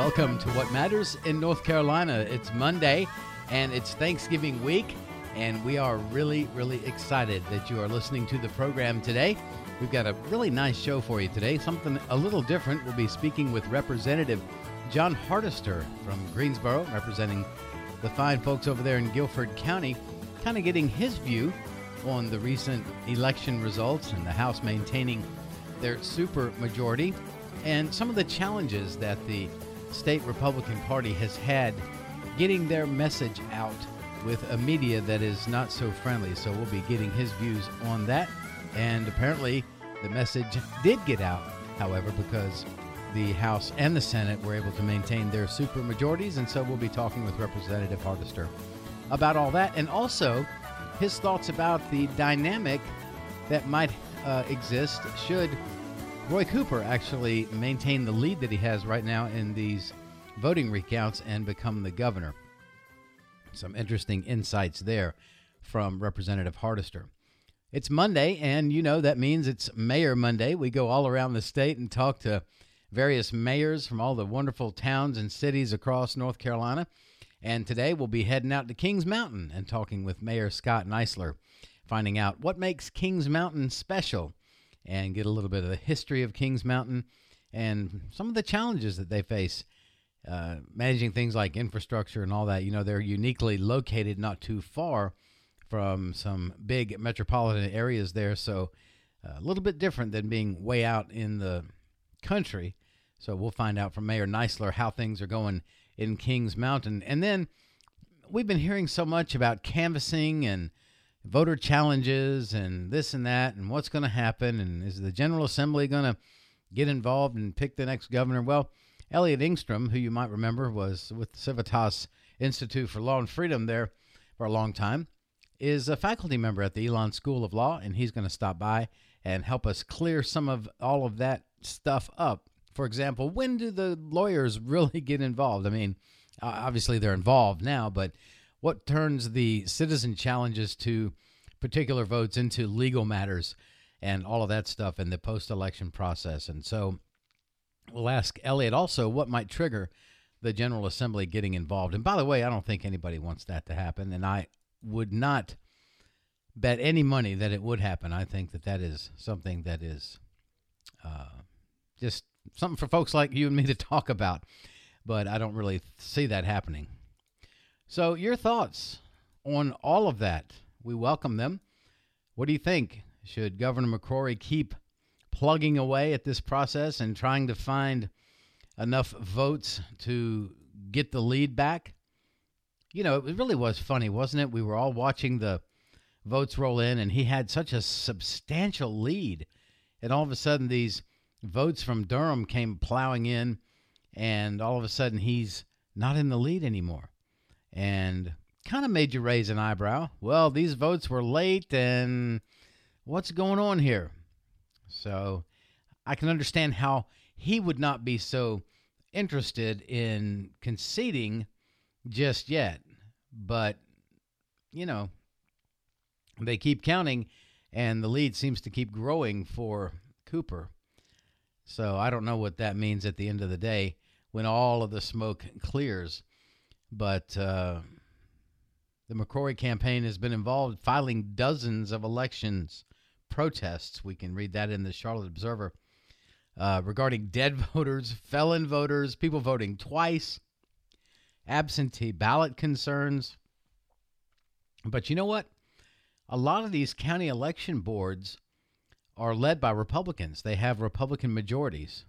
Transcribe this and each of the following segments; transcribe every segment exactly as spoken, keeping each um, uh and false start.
Welcome to What Matters in North Carolina. It's Monday, and it's Thanksgiving week, and we are really, really excited that you are listening to the program today. We've got a really nice show for you today, something a little different. We'll be speaking with Representative John Hardister from Greensboro, representing the fine folks over there in Guilford County, kind of getting his view on the recent election results and the House maintaining their super majority and some of the challenges that the state Republican Party has had getting their message out with a media that is not so friendly. So we'll be getting his views on that. And apparently the message did get out, however, because the House and the Senate were able to maintain their super majorities. And so we'll be talking with Representative Hardister about all that, and also his thoughts about the dynamic that might uh, exist should Roy Cooper actually maintain the lead that he has right now in these voting recounts and become the governor. Some interesting insights there from Representative Hardister. It's Monday, and you know that means it's Mayor Monday. We go all around the state and talk to various mayors from all the wonderful towns and cities across North Carolina. And today we'll be heading out to Kings Mountain and talking with Mayor Scott Neisler, finding out what makes Kings Mountain special and get a little bit of the history of Kings Mountain and some of the challenges that they face uh, managing things like infrastructure and all that. You know, they're uniquely located not too far from some big metropolitan areas there, so uh, a little bit different than being way out in the country. So we'll find out from Mayor Neisler how things are going in Kings Mountain. And then we've been hearing so much about canvassing and voter challenges and this and that and what's going to happen, and is the General Assembly going to get involved and pick the next governor? Well, Elliot Engstrom, who you might remember was with the Civitas Institute for Law and Freedom there for a long time, is a faculty member at the Elon School of Law, and he's going to stop by and help us clear some of all of that stuff up. For example, when do the lawyers really get involved? I mean, obviously they're involved now, but what turns the citizen challenges to particular votes into legal matters and all of that stuff in the post-election process? And so we'll ask Elliot also what might trigger the General Assembly getting involved. And by the way, I don't think anybody wants that to happen, and I would not bet any money that it would happen. I think that that is something that is uh, just something for folks like you and me to talk about, but I don't really see that happening. So your thoughts on all of that, we welcome them. What do you think? Should Governor McCrory keep plugging away at this process and trying to find enough votes to get the lead back? You know, it really was funny, wasn't it? We were all watching the votes roll in, and he had such a substantial lead. And all of a sudden, these votes from Durham came plowing in, and all of a sudden, he's not in the lead anymore. And kind of made you raise an eyebrow. Well, these votes were late, and what's going on here? So I can understand how he would not be so interested in conceding just yet. But, you know, they keep counting, and the lead seems to keep growing for Cooper. So I don't know what that means at the end of the day when all of the smoke clears. But uh, the McCrory campaign has been involved filing dozens of elections protests. We can read that in the Charlotte Observer uh, regarding dead voters, felon voters, people voting twice, absentee ballot concerns. But you know what? A lot of these county election boards are led by Republicans. They have Republican majorities,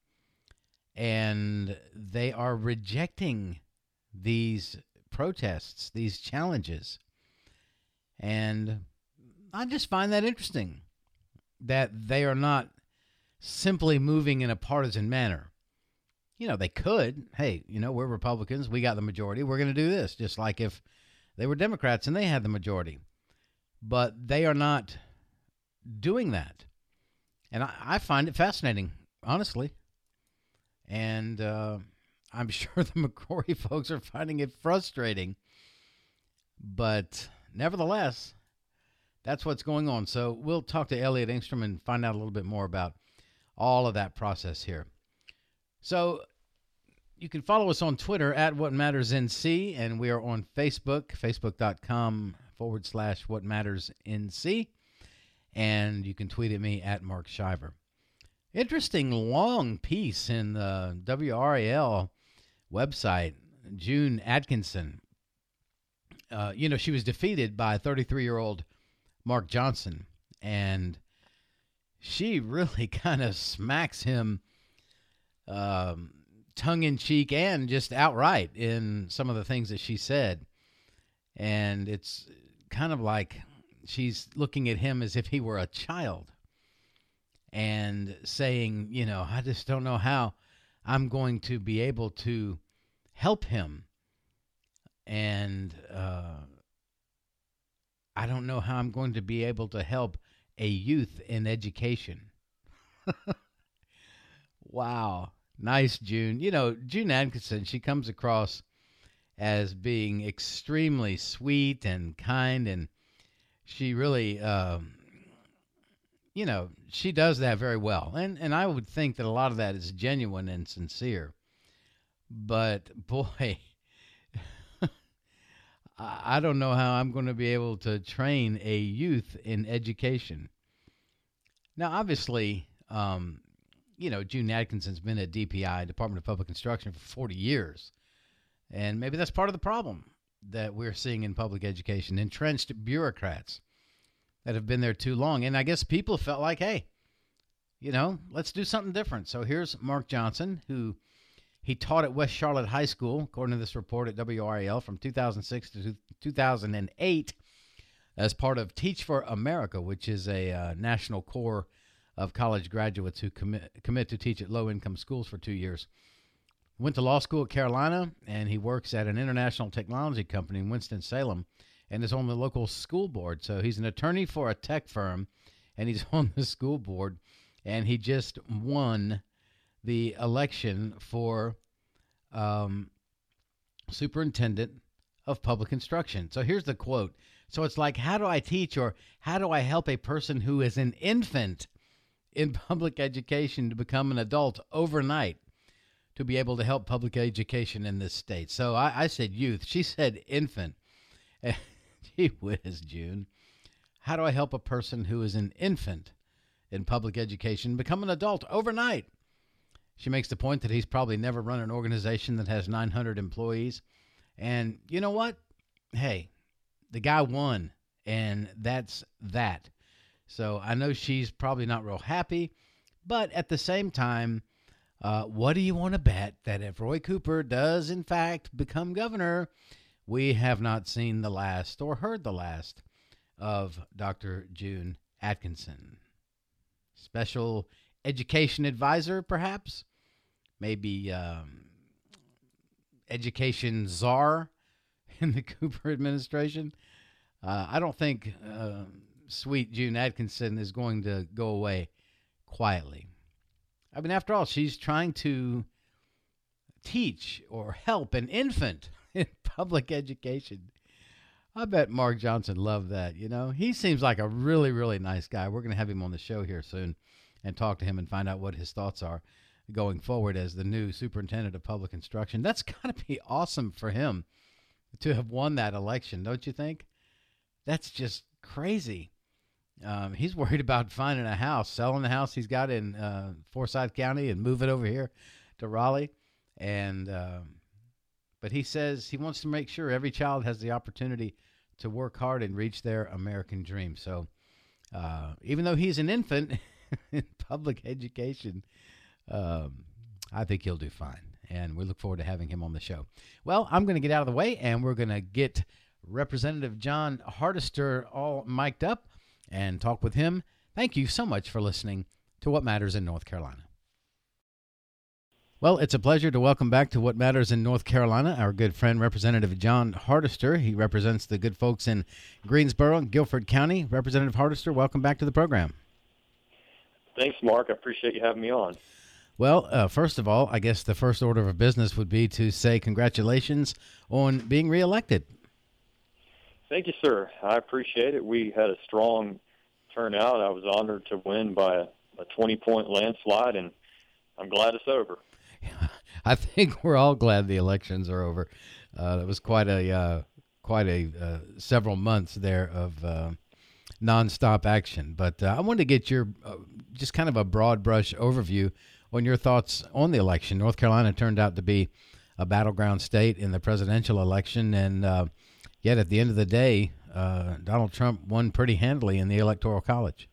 and they are rejecting these protests, these challenges. And I just find that interesting that they are not simply moving in a partisan manner. You know, they could, hey, you know, we're Republicans, we got the majority, we're going to do this, just like if they were Democrats and they had the majority. But they are not doing that. And I, I find it fascinating, honestly. And uh, I'm sure the McCrory folks are finding it frustrating. But nevertheless, that's what's going on. So we'll talk to Elliot Engstrom and find out a little bit more about all of that process here. So you can follow us on Twitter at What Matters N C, and we are on Facebook, facebook.com forward slash What Matters N C, and you can tweet at me at Mark Shiver. Interesting long piece in the W R A L website. June Atkinson, uh, you know, she was defeated by thirty-three-year-old Mark Johnson, and she really kind of smacks him um, tongue-in-cheek and just outright in some of the things that she said. And it's kind of like she's looking at him as if he were a child and saying, you know, I just don't know how I'm going to be able to help him. And uh, I don't know how I'm going to be able to help a youth in education. Wow. Nice, June. You know, June Atkinson, she comes across as being extremely sweet and kind, and she really, uh, you know, she does that very well. And, and I would think that a lot of that is genuine and sincere. But, boy, I don't know how I'm going to be able to train a youth in education. Now, obviously, um, you know, June Atkinson's been at D P I, Department of Public Instruction, for forty years. And maybe that's part of the problem that we're seeing in public education, entrenched bureaucrats that have been there too long. And I guess people felt like, hey, you know, let's do something different. So here's Mark Johnson, who he taught at West Charlotte High School, according to this report at W R A L, from two thousand six to two thousand eight as part of Teach for America, which is a uh, national core of college graduates who commit, commit to teach at low-income schools for two years. Went to law school at Carolina, and he works at an international technology company in Winston-Salem and is on the local school board. So he's an attorney for a tech firm, and he's on the school board, and he just won the election for um, superintendent of public instruction. So here's the quote. So it's like, how do I teach, or how do I help a person who is an infant in public education to become an adult overnight to be able to help public education in this state? So I, I said youth. She said infant. Gee whiz, June. How do I help a person who is an infant in public education become an adult overnight? She makes the point that he's probably never run an organization that has nine hundred employees. And you know what? Hey, the guy won, and that's that. So I know she's probably not real happy, but at the same time, uh, what do you want to bet that if Roy Cooper does, in fact, become governor, we have not seen the last or heard the last of Doctor June Atkinson? Special education advisor, perhaps? Maybe um, education czar in the Cooper administration? Uh, I don't think uh, sweet June Atkinson is going to go away quietly. I mean, after all, she's trying to teach or help an infant in public education. I bet Mark Johnson loved that, you know. He seems like a really, really nice guy. We're going to have him on the show here soon and talk to him and find out what his thoughts are going forward as the new superintendent of public instruction. That's got to be awesome for him to have won that election, don't you think? That's just crazy. Um, he's worried about finding a house, selling the house he's got in uh, Forsyth County and move it over here to Raleigh. And um, but he says he wants to make sure every child has the opportunity to work hard and reach their American dream. So uh, even though he's an infant in public education, um, I think he'll do fine. And we look forward to having him on the show. Well, I'm going to get out of the way, and we're going to get Representative John Hardister all mic'd up and talk with him. Thank you so much for listening to What Matters in North Carolina. Well, it's a pleasure to welcome back to What Matters in North Carolina our good friend, Representative John Hardister. He represents the good folks in Greensboro and Guilford County. Representative Hardister, welcome back to the program. Thanks, Mark. I appreciate you having me on. Well, uh, first of all, I guess the first order of business would be to say congratulations on being reelected. Thank you, sir. I appreciate it. We had a strong turnout. I was honored to win by a twenty-point landslide, and I'm glad it's over. I think we're all glad the elections are over. Uh, it was quite a uh, quite a uh, several months there of uh, nonstop action. But uh, I wanted to get your uh, just kind of a broad brush overview on your thoughts on the election. North Carolina turned out to be a battleground state in the presidential election, and uh, yet at the end of the day, uh, Donald Trump won pretty handily in the Electoral College.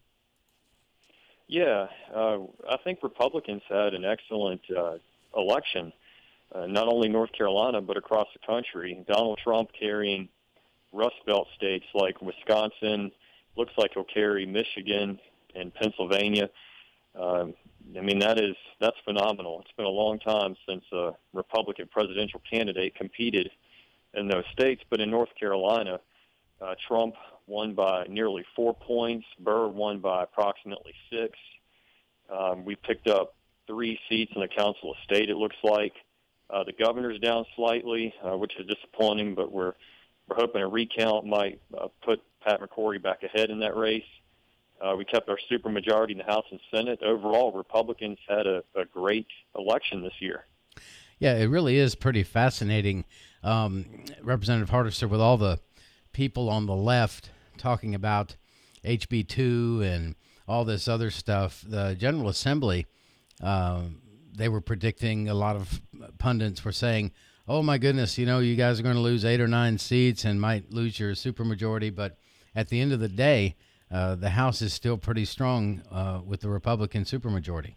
Yeah, uh, I think Republicans had an excellent uh, election, uh, not only North Carolina, but across the country. Donald Trump carrying Rust Belt states like Wisconsin, looks like he'll carry Michigan and Pennsylvania. Um, I mean, that is that's phenomenal. It's been a long time since a Republican presidential candidate competed in those states. But in North Carolina, uh, Trump won by nearly four points. Burr won by approximately six. Um, we picked up three seats in the Council of State, it looks like. Uh, the governor's down slightly, uh, which is disappointing, but we're we're hoping a recount might uh, put Pat McCrory back ahead in that race. Uh, we kept our supermajority in the House and Senate. Overall, Republicans had a, a great election this year. Yeah, it really is pretty fascinating, um, Representative Hardister, with all the people on the left talking about H B two and all this other stuff. The General Assembly, uh, they were predicting, a lot of pundits were saying, oh, my goodness, you know, you guys are going to lose eight or nine seats and might lose your supermajority. But at the end of the day, uh, the House is still pretty strong uh, with the Republican supermajority.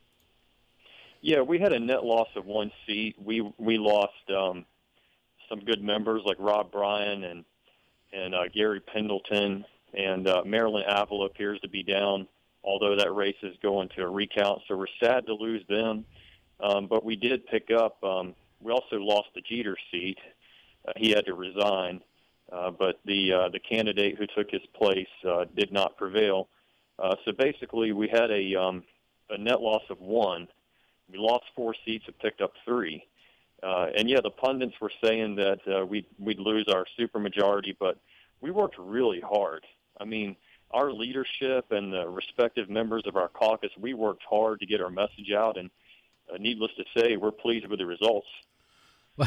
Yeah, we had a net loss of one seat. We we lost um, some good members like Rob Bryan and and uh, Gary Pendleton, and uh, Marilyn Avila appears to be down, although that race is going to a recount. So we're sad to lose them. Um, but we did pick up, um, we also lost the Jeter seat. Uh, he had to resign. Uh, but the uh, the candidate who took his place uh, did not prevail. Uh, so basically we had a, um, a net loss of one. We lost four seats and picked up three. Uh, and, yeah, the pundits were saying that uh, we'd, we'd lose our supermajority, but we worked really hard. I mean, our leadership and the respective members of our caucus, we worked hard to get our message out, and uh, needless to say, we're pleased with the results. Well,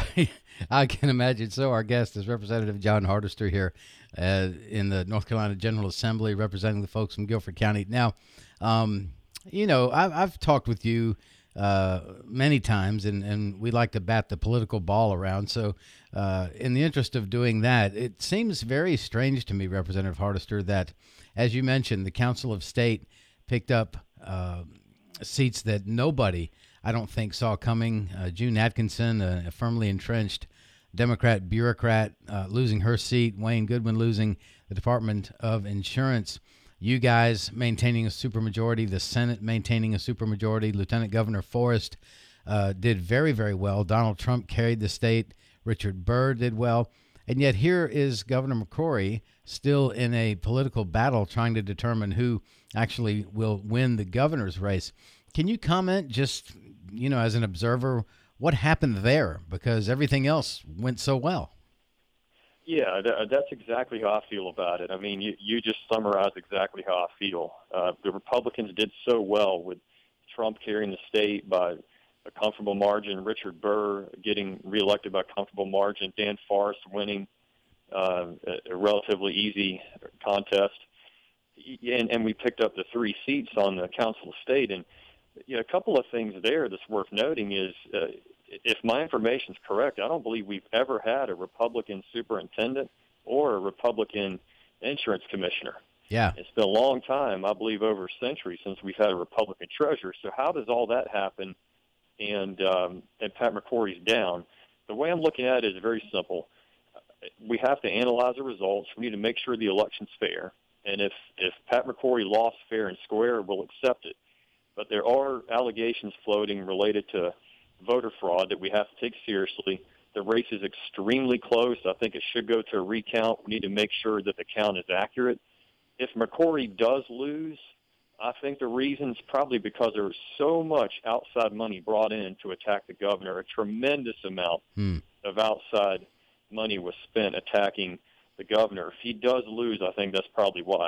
I can imagine so. Our guest is Representative John Hardister here uh, in the North Carolina General Assembly, representing the folks from Guilford County. Now, um, you know, I've, I've talked with you uh, many times, and, and we like to bat the political ball around. So uh, in the interest of doing that, it seems very strange to me, Representative Hardister, that, as you mentioned, the Council of State picked up uh, seats that nobody, I don't think, saw coming. Uh, June Atkinson, a, a firmly entrenched Democrat bureaucrat, uh, losing her seat. Wayne Goodwin losing the Department of Insurance. You guys maintaining a supermajority. The Senate maintaining a supermajority. Lieutenant Governor Forrest uh, did very, very well. Donald Trump carried the state. Richard Burr did well. And yet here is Governor McCrory still in a political battle trying to determine who actually will win the governor's race. Can you comment just, you know, as an observer, what happened there? Because everything else went so well. Yeah, th- that's exactly how I feel about it. I mean, you, you just summarized exactly how I feel. Uh, the Republicans did so well with Trump carrying the state by a comfortable margin, Richard Burr getting reelected by a comfortable margin, Dan Forrest winning uh, a, a relatively easy contest. And, and we picked up the three seats on the Council of State. And you know, a couple of things there that's worth noting is, uh, if my information is correct, I don't believe we've ever had a Republican superintendent or a Republican insurance commissioner. Yeah. It's been a long time, I believe over a century, since we've had a Republican treasurer. So how does all that happen and, um, and Pat McCrory's down? The way I'm looking at it is very simple. We have to analyze the results. We need to make sure the election's fair. And if, if Pat McCrory lost fair and square, we'll accept it. But there are allegations floating related to voter fraud that we have to take seriously. The race is extremely close. I think it should go to a recount. We need to make sure that the count is accurate. If McCrory does lose, I think the reason's probably because there was so much outside money brought in to attack the governor. A tremendous amount hmm. of outside money was spent attacking the governor. If he does lose, I think that's probably why.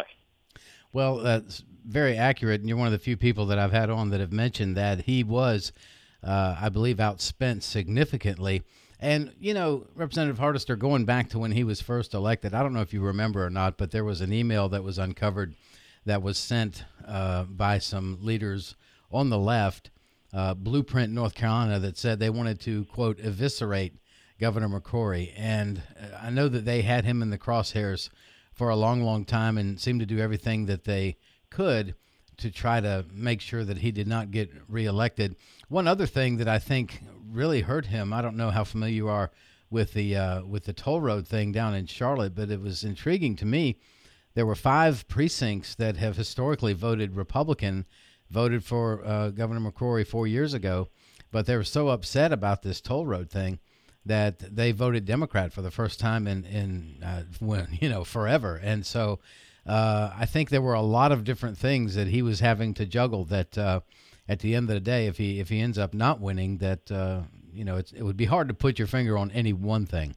Well, that's very accurate, and you're one of the few people that I've had on that have mentioned that he was uh, I believe, outspent significantly. And, you know, Representative Hardister, going back to when he was first elected, I don't know if you remember or not, but there was an email that was uncovered that was sent uh, by some leaders on the left, uh, Blueprint, North Carolina, that said they wanted to, quote, eviscerate Governor McCrory. And I know that they had him in the crosshairs for a long, long time and seemed to do everything that they could to try to make sure that he did not get reelected. One other thing that I think really hurt him, I don't know how familiar you are with the uh, with the toll road thing down in Charlotte, but it was intriguing to me. There were five precincts that have historically voted Republican, voted for uh, Governor McCrory four years ago, but they were so upset about this toll road thing that they voted Democrat for the first time in, in uh, when, you know, forever. And so uh, I think there were a lot of different things that he was having to juggle that uh, at the end of the day, if he if he ends up not winning, that, uh, you know, it's, it would be hard to put your finger on any one thing.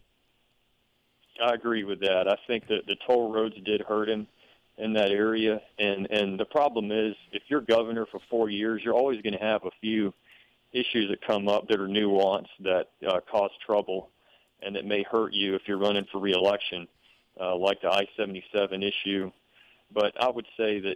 I agree with that. I think that the toll roads did hurt him in that area. And, and the problem is, if you're governor for four years, you're always going to have a few issues that come up that are nuanced, that uh, cause trouble, and that may hurt you if you're running for re-election, uh, like the I seventy-seven issue. But I would say that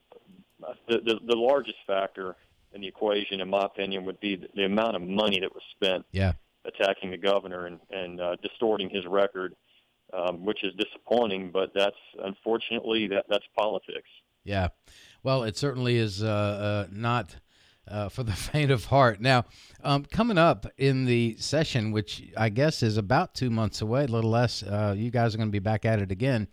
the, the, the largest factor in the equation, in my opinion, would be the, the amount of money that was spent yeah. attacking the governor and, and uh, distorting his record, um, which is disappointing, but that's, unfortunately, that, that's politics. Yeah. Well, it certainly is uh, uh, not uh, for the faint of heart. Now, um, coming up in the session, which I guess is about two months away, a little less, uh, you guys are going to be back at it again.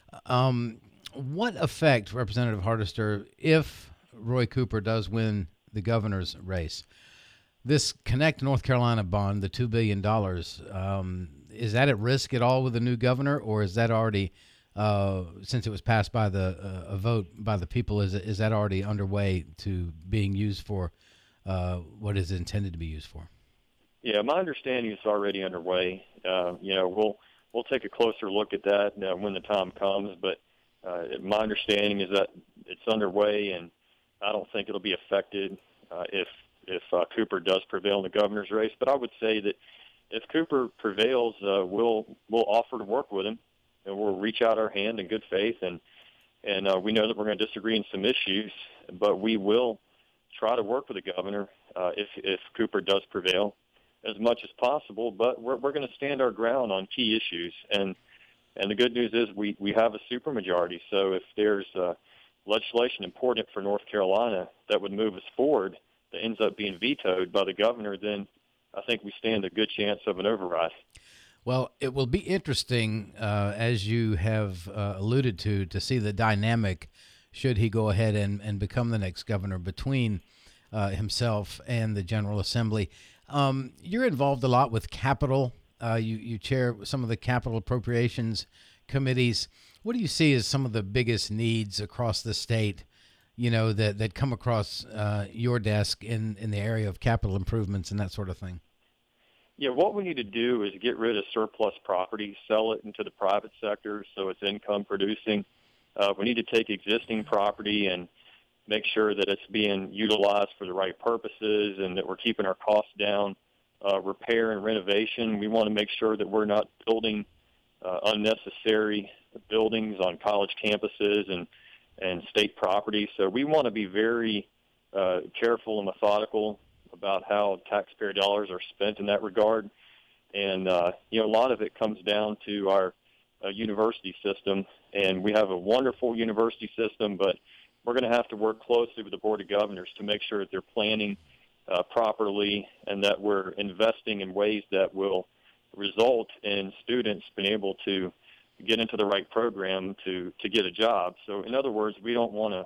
Um, what effect, Representative Hardister, if Roy Cooper does win the governor's race, this Connect North Carolina bond, the two billion dollars, um, is that at risk at all with the new governor, or is that already, uh, since it was passed by the uh, a vote by the people, is is that already underway to being used for uh, what is intended to be used for? Yeah, my understanding is already underway. Uh, you know, we'll we'll take a closer look at that uh, when the time comes, but uh, my understanding is that it's underway, and I don't think it'll be affected uh, if if uh, Cooper does prevail in the governor's race. But I would say that if Cooper prevails, uh, we'll we'll offer to work with him, and we'll reach out our hand in good faith. And and uh, we know that we're going to disagree in some issues, but we will try to work with the governor uh, if if Cooper does prevail as much as possible. But we're we're going to stand our ground on key issues. And and the good news is we we have a supermajority. So if there's uh, legislation important for North Carolina that would move us forward that ends up being vetoed by the governor, then I think we stand a good chance of an override. Well, it will be interesting, uh, as you have uh, alluded to, to see the dynamic, should he go ahead and, and become the next governor, between uh, himself and the General Assembly. Um, you're involved a lot with capital. Uh, you, you chair some of the capital appropriations committees. What do you see as some of the biggest needs across the state, you know, that, that come across uh, your desk in, in the area of capital improvements and that sort of thing? Yeah, what we need to do is get rid of surplus property, sell it into the private sector so it's income producing. Uh, we need to take existing property and make sure that it's being utilized for the right purposes and that we're keeping our costs down. Uh, repair and renovation, we want to make sure that we're not building uh, unnecessary buildings on college campuses and, and state property. So we want to be very uh, careful and methodical about how taxpayer dollars are spent in that regard. And, uh, you know, a lot of it comes down to our uh, university system. And we have a wonderful university system, but we're going to have to work closely with the Board of Governors to make sure that they're planning uh, properly and that we're investing in ways that will result in students being able to get into the right program to, to get a job. So in other words, we don't want to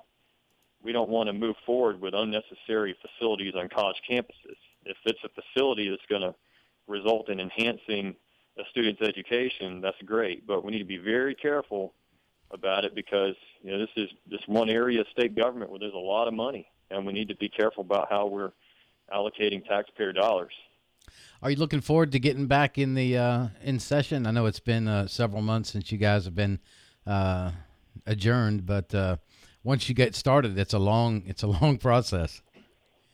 we don't want to move forward with unnecessary facilities on college campuses. If it's a facility that's going to result in enhancing a student's education, that's great. But we need to be very careful about it because, you know, this is this one area of state government where there's a lot of money, and we need to be careful about how we're allocating taxpayer dollars. Are you looking forward to getting back in the uh, in session? I know it's been uh, several months since you guys have been uh, adjourned, but uh, once you get started, it's a long it's a long process.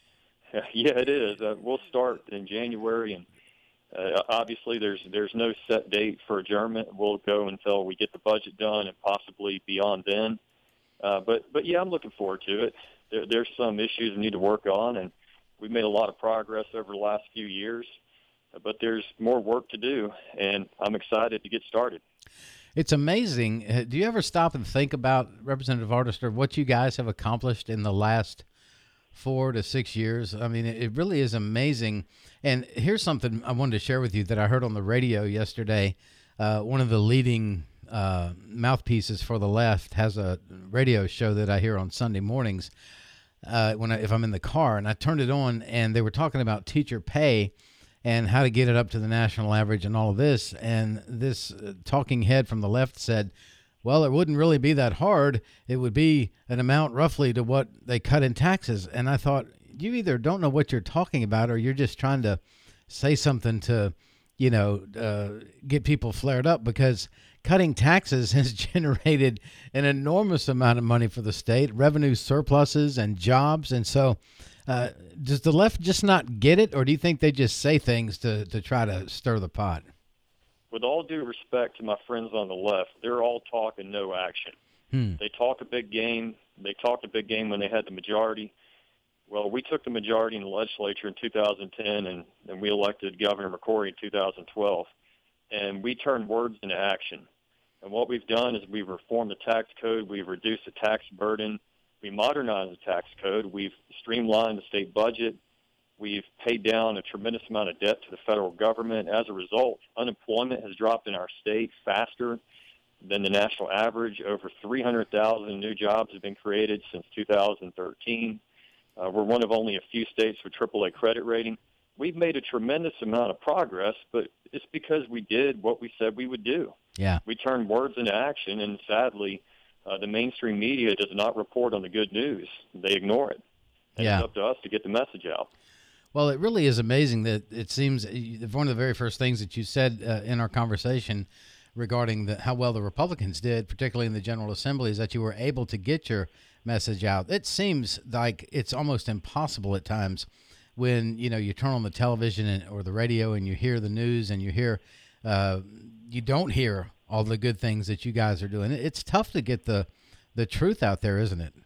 Yeah, it is. Uh, we'll start in January, and uh, obviously there's there's no set date for adjournment. We'll go until we get the budget done and possibly beyond then. Uh, but, but, yeah, I'm looking forward to it. There, there's some issues we need to work on, and we've made a lot of progress over the last few years. But there's more work to do, and I'm excited to get started. It's amazing. Uh, Do you ever stop and think about, Representative Hardister, what you guys have accomplished in the last four to six years? I mean, it really is amazing. And here's something I wanted to share with you that I heard on the radio yesterday. Uh, one of the leading uh, mouthpieces for the left has a radio show that I hear on Sunday mornings uh, when I, if I'm in the car, and I turned it on, and they were talking about teacher pay and how to get it up to the national average and all of this. And this uh, talking head from the left said, well, it wouldn't really be that hard. It would be an amount roughly to what they cut in taxes. And I thought, you either don't know what you're talking about, or you're just trying to say something to, you know, uh, get people flared up, because cutting taxes has generated an enormous amount of money for the state, revenue surpluses and jobs. And so uh, does the left just not get it, or do you think they just say things to, to try to stir the pot? With all due respect to my friends on the left, they're all talk and no action. Hmm. They talk a big game. They talked a big game when they had the majority. Well, we took the majority in the legislature in two thousand ten, and, and we elected Governor McCrory in two thousand twelve. And we turned words into action. And what we've done is we've reformed the tax code. We've reduced the tax burden. We modernized the tax code. We've streamlined the state budget. We've paid down a tremendous amount of debt to the federal government. As a result, unemployment has dropped in our state faster than the national average. Over three hundred thousand new jobs have been created since two thousand thirteen. Uh, we're one of only a few states with triple A credit rating. We've made a tremendous amount of progress, but it's because we did what we said we would do. Yeah. We turned words into action, and sadly, uh, the mainstream media does not report on the good news. They ignore it. And yeah. It's up to us to get the message out. Well, it really is amazing that it seems one of the very first things that you said uh, in our conversation regarding the, how well the Republicans did, particularly in the General Assembly, is that you were able to get your message out. It seems like it's almost impossible at times when, you know, you turn on the television and, or the radio and you hear the news and you hear, uh, you don't hear all the good things that you guys are doing. It's tough to get the, the truth out there, isn't it?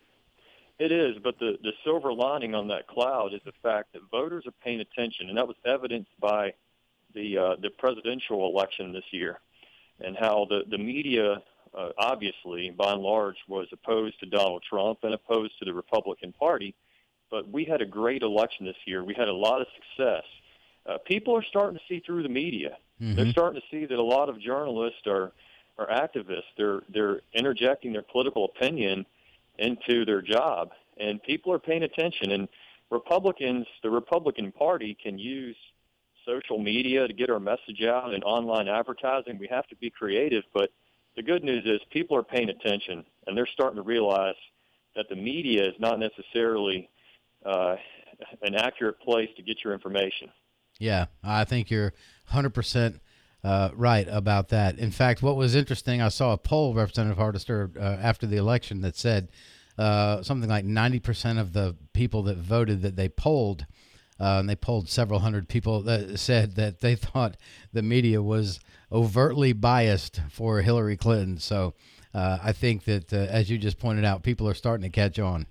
It is, but the, the silver lining on that cloud is the fact that voters are paying attention, and that was evidenced by the uh, the presidential election this year, and how the, the media, uh, obviously, by and large, was opposed to Donald Trump and opposed to the Republican Party, but we had a great election this year. We had a lot of success. Uh, people are starting to see through the media. Mm-hmm. They're starting to see that a lot of journalists are, are activists. They're, they're interjecting their political opinion into their job, and people are paying attention. And Republicans, the Republican Party, can use social media to get our message out and online advertising. We have to be creative, but the good news is people are paying attention, and they're starting to realize that the media is not necessarily uh, an accurate place to get your information. Yeah, I think you're one hundred percent Uh, right about that. In fact, what was interesting, I saw a poll, Representative Hardister, uh, after the election that said uh, something like ninety percent of the people that voted that they polled, uh, and they polled several hundred people, that said that they thought the media was overtly biased for Hillary Clinton. So uh, I think that, uh, as you just pointed out, people are starting to catch on.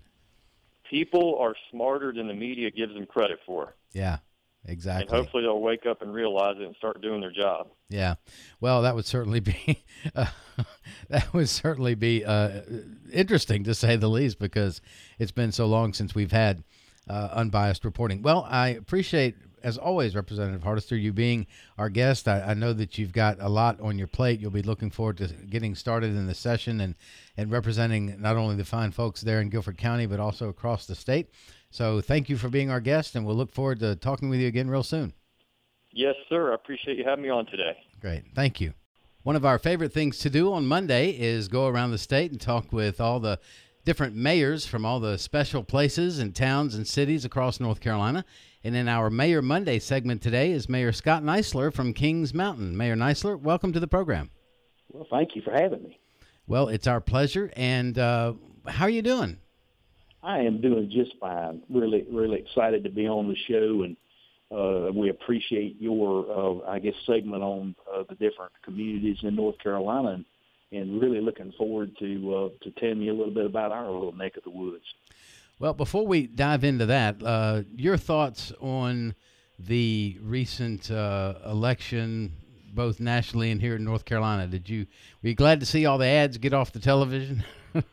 People are smarter than the media gives them credit for. Yeah. Exactly. And hopefully they'll wake up and realize it and start doing their job. Yeah. Well, that would certainly be uh, that would certainly be uh, interesting, to say the least, because it's been so long since we've had uh, unbiased reporting. Well, I appreciate, as always, Representative Hardister, you being our guest. I, I know that you've got a lot on your plate. You'll be looking forward to getting started in the session and, and representing not only the fine folks there in Guilford County, but also across the state. So thank you for being our guest, and we'll look forward to talking with you again real soon. Yes, sir. I appreciate you having me on today. Great. Thank you. One of our favorite things to do on Monday is go around the state and talk with all the different mayors from all the special places and towns and cities across North Carolina. And in our Mayor Monday segment today is Mayor Scott Neisler from Kings Mountain. Mayor Neisler, welcome to the program. Well, thank you for having me. Well, it's our pleasure. And uh, how are you doing? I am doing just fine. Really, really excited to be on the show, and uh, we appreciate your, uh, I guess, segment on uh, the different communities in North Carolina, and, and really looking forward to uh, to telling you a little bit about our little neck of the woods. Well, before we dive into that, uh, your thoughts on the recent uh, election, both nationally and here in North Carolina. Did you were you glad to see all the ads get off the television?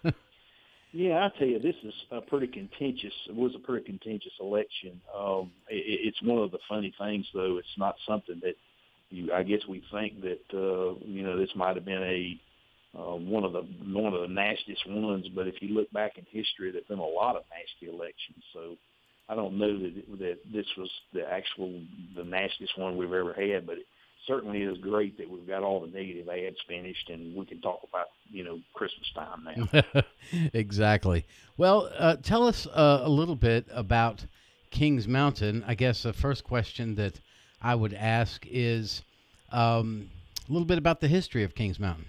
Yeah, I tell you, this is a pretty contentious. It was a pretty contentious election. Um, it, it's one of the funny things, though. It's not something that you. I guess we think that uh, you know this might have been a uh, one of the one of the nastiest ones. But if you look back in history, there've been a lot of nasty elections. So I don't know that that this was the actual the nastiest one we've ever had, but it certainly is great that we've got all the negative ads finished and we can talk about, you know, Christmas time now. Exactly. Well, uh, tell us uh, a little bit about Kings Mountain. I guess the first question that I would ask is um, a little bit about the history of Kings Mountain.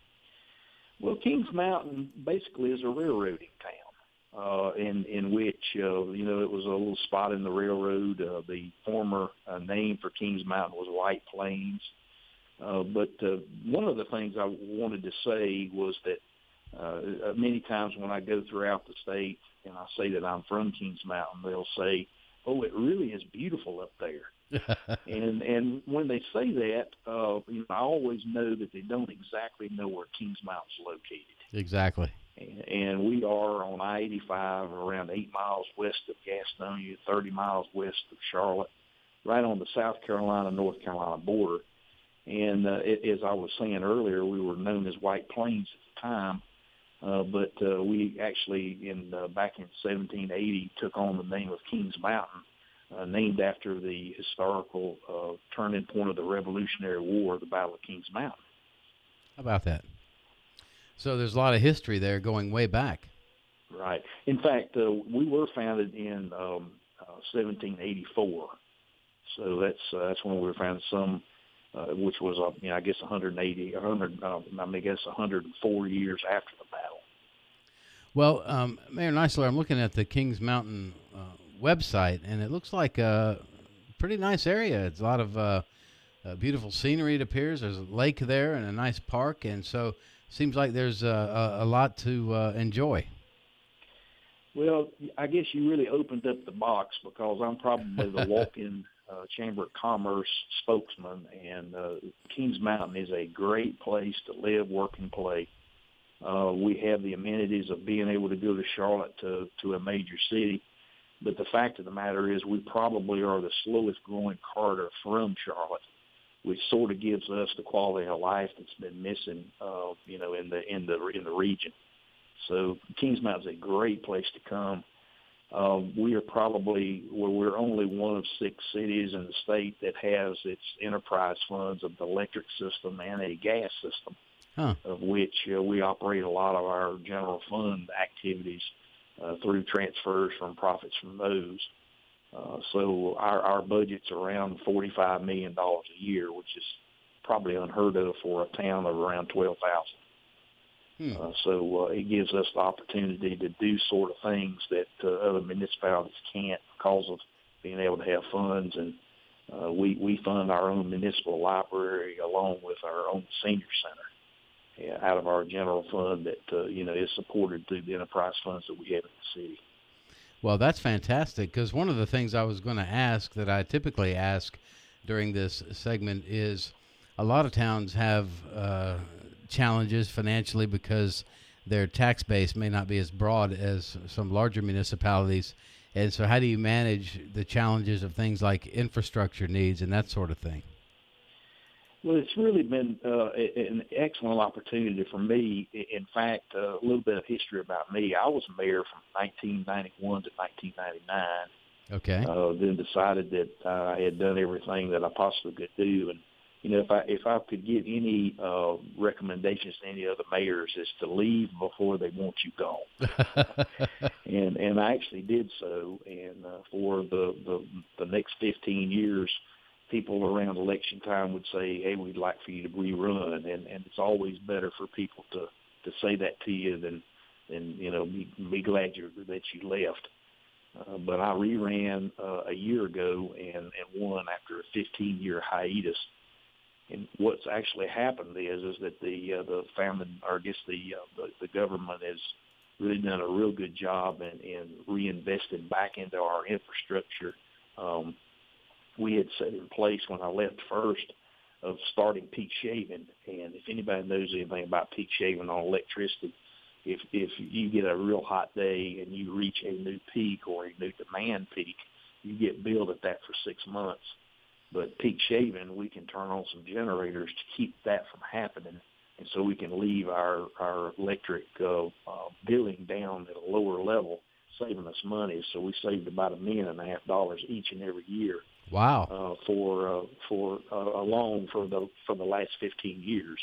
Well, Kings Mountain basically is a railroading town. Uh, in in which uh, you know it was a little spot in the railroad. Uh, the former uh, name for Kings Mountain was White Plains. Uh, but uh, one of the things I wanted to say was that uh, many times when I go throughout the state and I say that I'm from Kings Mountain, they'll say, "Oh, it really is beautiful up there." and and when they say that, uh, you know, I always know that they don't exactly know where Kings Mountain's located. Exactly. And we are on I eighty-five, around eight miles west of Gastonia, thirty miles west of Charlotte, right on the South Carolina-North Carolina border. And uh, it, as I was saying earlier, we were known as White Plains at the time, uh, but uh, we actually, in uh, back in seventeen eighty, took on the name of Kings Mountain, uh, named after the historical uh, turning point of the Revolutionary War, the Battle of Kings Mountain. How about that? So there's a lot of history there going way back. Right. In fact, uh, we were founded in um, uh, seventeen eighty-four. So that's uh, that's when we were founded. Some, uh, which was, uh, you know, I guess one hundred eighty, one hundred, uh, I mean, I guess one hundred four years after the battle. Well, um, Mayor Neisler, I'm looking at the Kings Mountain uh, website, and it looks like a pretty nice area. It's a lot of uh, uh, beautiful scenery. It appears there's a lake there and a nice park, and so. Seems like there's a, a, a lot to uh, enjoy. Well, I guess you really opened up the box because I'm probably the walk-in uh, Chamber of Commerce spokesman, and uh, Kings Mountain is a great place to live, work, and play. Uh, we have the amenities of being able to go to Charlotte to, to a major city, but the fact of the matter is we probably are the slowest growing corridor from Charlotte, which sort of gives us the quality of life that's been missing, uh, you know, in the in the in the region. So Kings Mountain is a great place to come. Uh, we are probably well, we're only one of six cities in the state that has its enterprise funds of the electric system and a gas system, huh. of which uh, we operate a lot of our general fund activities uh, through transfers from profits from those. Uh, so our, our budget's around forty-five million dollars a year, which is probably unheard of for a town of around twelve thousand. Hmm. Uh, so uh, it gives us the opportunity to do sort of things that uh, other municipalities can't because of being able to have funds. And uh, we, we fund our own municipal library along with our own senior center yeah, out of our general fund that, uh, you know, is supported through the enterprise funds that we have in the city. Well, that's fantastic, because one of the things I was going to ask that I typically ask during this segment is a lot of towns have uh, challenges financially because their tax base may not be as broad as some larger municipalities. And so how do you manage the challenges of things like infrastructure needs and that sort of thing? Well, it's really been uh, an excellent opportunity for me. In fact, uh, a little bit of history about me. I was mayor from nineteen ninety-one to nineteen ninety-nine. Okay. Uh, then decided that uh, I had done everything that I possibly could do. And, you know, if I if I could give any uh, recommendations to any other mayors, is to leave before they want you gone. and and I actually did so. And uh, for the, the, the next fifteen years, people around election time would say, hey, we'd like for you to rerun. And, and it's always better for people to, to say that to you than then you know be be glad you that you left. Uh, but I reran uh, a year ago and, and won after a fifteen year hiatus. And what's actually happened is is that the uh, the founding, or I guess the, uh, the the government has really done a real good job and, and reinvested back into our infrastructure. Um, we had set in place when I left first of starting peak shaving, and if anybody knows anything about peak shaving on electricity, if if you get a real hot day and you reach a new peak or a new demand peak, you get billed at that for six months. But peak shaving, we can turn on some generators to keep that from happening, and so we can leave our our electric uh, uh, billing down at a lower level, saving us money. So we saved about a million and a half dollars each and every year. Wow! Uh, for uh, for uh, alone for the for the last fifteen years,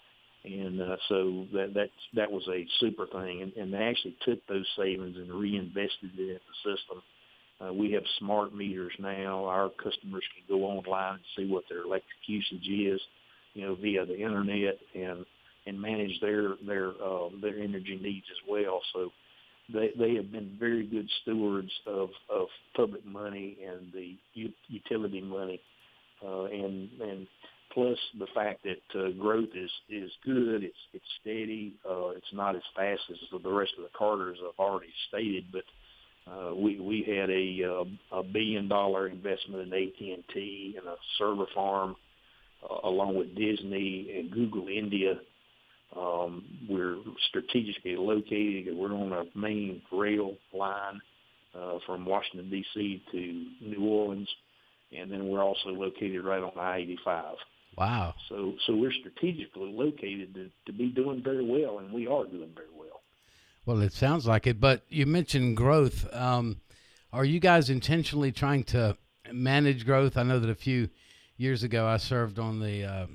and uh, so that that that was a super thing. And, and they actually took those savings and reinvested it in the system. Uh, we have smart meters now. Our customers can go online and see what their electric usage is, you know, via the internet, and and manage their their uh, their energy needs as well. So they they have been very good stewards of, of public money and the u- utility money, uh, and and plus the fact that uh, growth is, is good. It's it's steady. Uh, it's not as fast as the rest of the Carters have already stated, but uh, we we had a uh, a billion dollar investment in A T and T and a server farm, uh, along with Disney and Google India. Um, we're strategically located. We're on a main rail line uh, from Washington, D C to New Orleans, and then we're also located right on I eighty-five. Wow. So so we're strategically located to, to be doing very well, and we are doing very well. Well, it sounds like it, but you mentioned growth. Um, are you guys intentionally trying to manage growth? I know that a few years ago I served on the uh,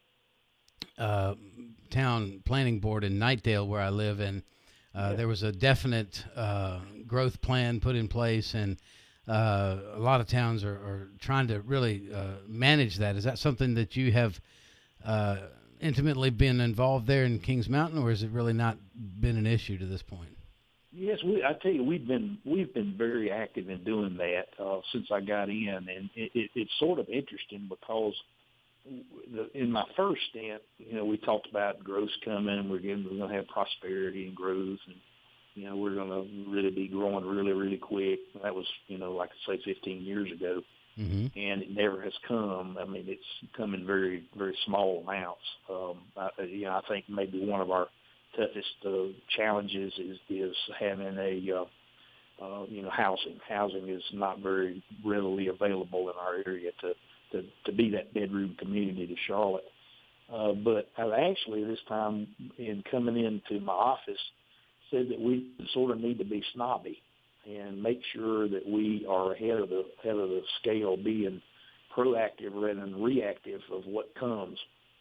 uh, town planning board in Knightdale, where I live, and uh, Yeah. there was a definite uh, growth plan put in place, and uh, a lot of towns are, are trying to really uh, manage that. Is that something that you have uh, intimately been involved there in Kings Mountain, or has it really not been an issue to this point? Yes, we, I tell you, we've been we've been very active in doing that uh, since I got in, and it, it, it's sort of interesting because the, in my first stint, you know, we talked about growth coming. We're going we're going to have prosperity and growth, and you know, we're going to really be growing really, really quick. That was, you know, like I say, fifteen years ago, Mm-hmm. and it never has come. I mean, it's come in very, very small amounts. Um, I, you know, I think maybe one of our toughest uh, challenges is is having a uh, uh, you know housing. Housing is not very readily available in our area to to, to be that bedroom community to Charlotte. Uh, but I've actually this time in coming into my office said that we sort of need to be snobby and make sure that we are ahead of the ahead of the scale, being proactive rather than reactive of what comes.